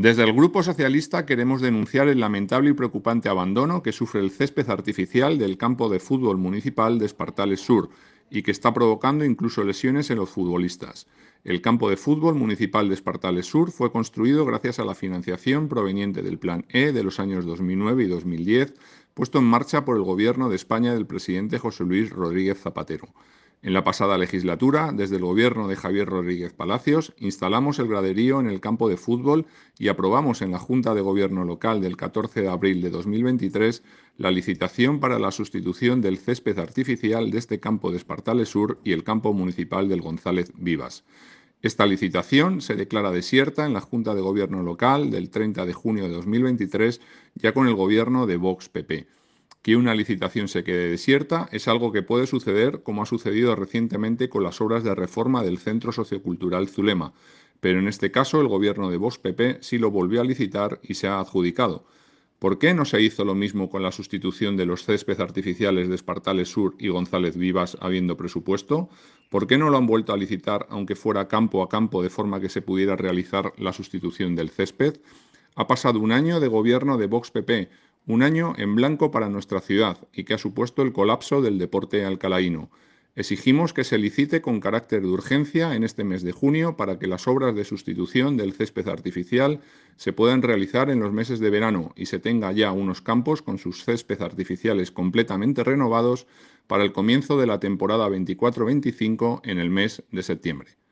Desde el Grupo Socialista queremos denunciar el lamentable y preocupante abandono que sufre el césped artificial del campo de fútbol municipal de Espartales Sur y que está provocando incluso lesiones en los futbolistas. El campo de fútbol municipal de Espartales Sur fue construido gracias a la financiación proveniente del Plan E de los años 2009 y 2010, puesto en marcha por el Gobierno de España del presidente José Luis Rodríguez Zapatero. En la pasada legislatura, desde el gobierno de Javier Rodríguez Palacios, instalamos el graderío en el campo de fútbol y aprobamos en la Junta de Gobierno local del 14 de abril de 2023 la licitación para la sustitución del césped artificial de este campo de Espartales Sur y el campo municipal del González Vivas. Esta licitación se declara desierta en la Junta de Gobierno local del 30 de junio de 2023, ya con el gobierno de Vox PP. Que una licitación se quede desierta es algo que puede suceder, como ha sucedido recientemente con las obras de reforma del Centro Sociocultural Zulema, pero en este caso el gobierno de Vox PP sí lo volvió a licitar y se ha adjudicado. ¿Por qué no se hizo lo mismo con la sustitución de los céspedes artificiales de Espartales Sur y González Vivas habiendo presupuesto? ¿Por qué no lo han vuelto a licitar aunque fuera campo a campo de forma que se pudiera realizar la sustitución del césped? Ha pasado un año de gobierno de Vox PP, un año en blanco para nuestra ciudad y que ha supuesto el colapso del deporte alcalaíno. Exigimos que se licite con carácter de urgencia en este mes de junio para que las obras de sustitución del césped artificial se puedan realizar en los meses de verano y se tenga ya unos campos con sus césped artificiales completamente renovados para el comienzo de la temporada 24-25 en el mes de septiembre.